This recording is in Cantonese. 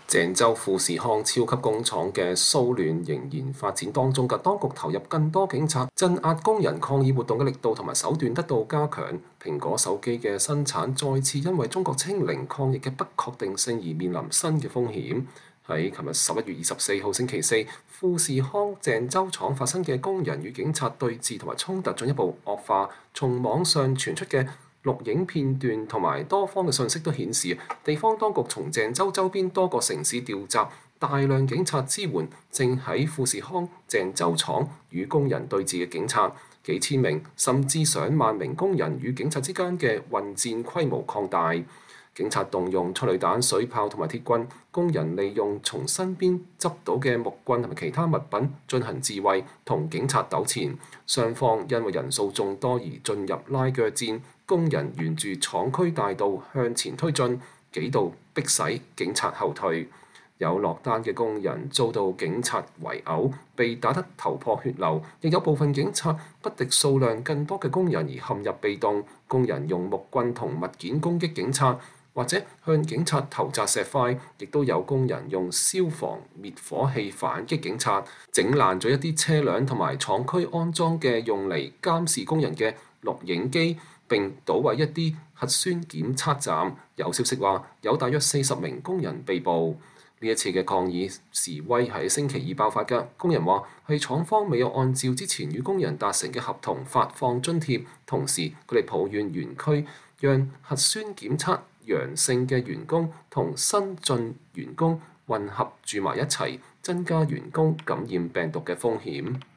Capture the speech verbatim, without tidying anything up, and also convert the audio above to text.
鄭州富士康超級工廠嘅騷亂仍然發展當中，嘅當局投入更多警察鎮壓工人抗議活動嘅力度同埋手段得到加強。蘋果手機嘅生產再次因為中國清零抗疫嘅不確定性而面臨新嘅風險。喺琴日十一月二十四號星期四，富士康鄭州廠發生嘅工人與警察對峙同埋衝突進一步惡化。從網上傳出嘅錄影片段同埋多方嘅信息都顯示，地方當局從鄭州周邊多個城市調集大量警察支援正喺富士康鄭州廠與工人對峙嘅警察，幾千名甚至上萬名工人與警察之間嘅混戰規模擴大。警察動用催淚彈、水炮同埋鐵棍，工人利用從身邊執到嘅木棍同埋其他物品進行自衛，同警察糾纏。雙方因為人數眾多而進入拉鋸戰，工人沿住廠區大道向前推進，幾度迫使警察後退。有落單嘅工人遭到警察圍毆，被打得頭破血流；亦有部分警察不敵數量更多嘅工人而陷入被動。工人用木棍同物件攻擊警察，或者向警察投擲石塊，亦都有工人用消防滅火器反擊警察，整爛咗一啲車輛同埋廠區安裝嘅用嚟監視工人嘅錄影機，並搗毀一啲核酸檢測站。有消息話有大約四十名工人被捕。呢一次嘅抗議示威喺星期二爆發嘅，工人話係廠方未有按照之前與工人達成嘅合同發放津貼，同時佢哋抱怨園區讓核酸檢測陽性嘅員工同新進員工混合住埋一齊，增加員工感染病毒嘅風險。